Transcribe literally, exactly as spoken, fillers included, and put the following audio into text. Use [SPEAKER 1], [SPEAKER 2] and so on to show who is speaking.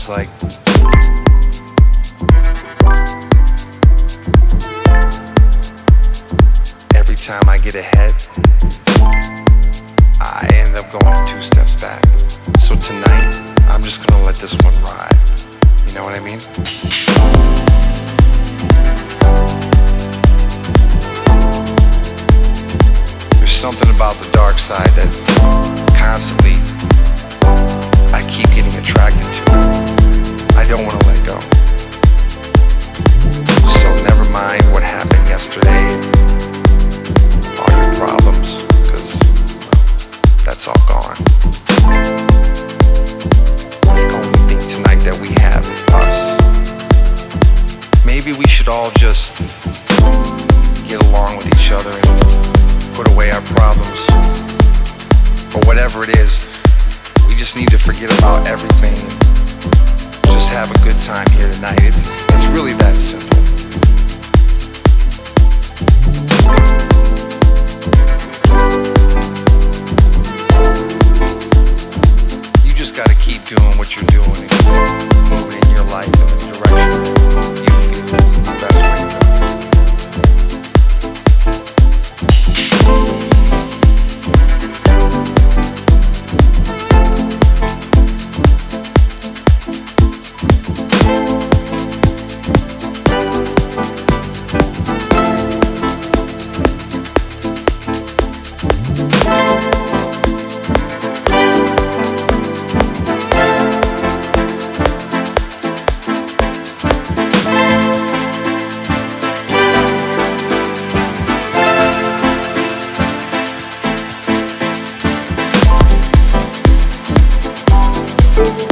[SPEAKER 1] seems like every time I get ahead, I end up going two steps back. So tonight, I'm just gonna let this one ride. You know what I mean? There's something about the dark side that constantly I keep getting attracted to. I don't want to let go. So never mind what happened yesterday, all your problems, because that's all gone. The only thing tonight that we have is us. Maybe we should all just get along with each other and put away our problems. Or whatever it is, we just need to forget about everything. Just have a good time here tonight. It's, it's really that simple. You just gotta keep doing what you're doing and keep moving in your life in the direction you feel is the best way to go.
[SPEAKER 2] We'll be right back.